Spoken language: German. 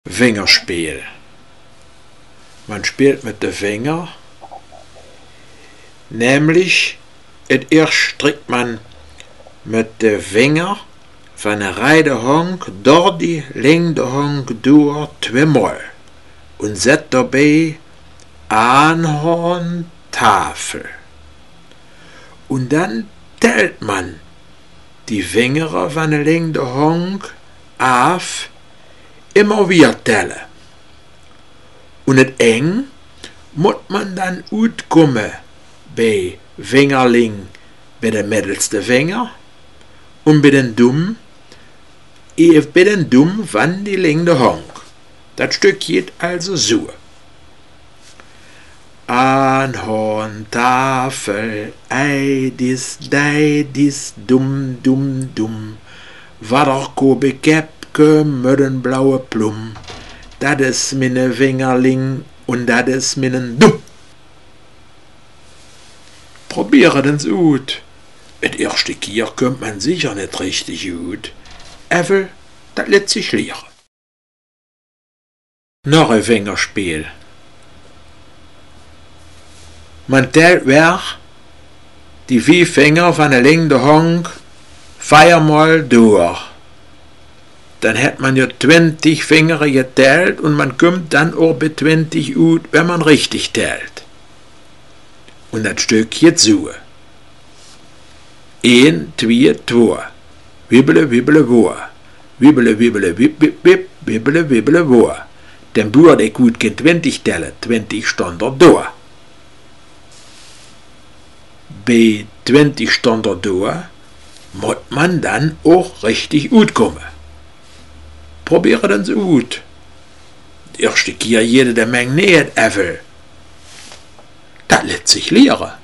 Fingerspiel. Man spielt mit den Fingern, nämlich erst strickt man mit den Fingern von der rechten Hand durch die linke Hand durch zweimal und setzt dabei Anhorn Tafel. Und dann tellt man die Finger von der linken Hand auf, immer wieder tellen. Und het eng muss man dann uitkommen bei Fingerling bei den middelste Finger und bei den Dumm von die linke Hand. Das Stück geht also so. Anhorn, Tafel, ei, dis, dei, dis, dumm, dumm, dumm. Waderkobe, Käpke, mit den blaue Plum. Dat is meine Fingerling und dat is mijn Dumm. Probiere den's ut. Et erste Kier kommt man sicher nicht richtig gut. Aber dat lässt sich lehren. Noch ein Fingerspiel. Man tellt weg die 5 Finger von der linken Hand 4-mal durch. Dann hat man ja 20 Finger geteilt und man kommt dann auch bei 20 ut, wenn man richtig teilt. Und das Stück geht so. 1, 2, 2. Wibbele, wibbele, wo. Wibbele, wibbele, wip, wip, wip. Wibbele, wibbele, wo. Den Bauer, der gut kann 20 teilen, 20 stand er da. Bei 20 stand er da, muss man dann auch richtig gut kommen. Probiere den's ut. Die erste Kier jede der Menge nicht, aber das lässt sich lehren.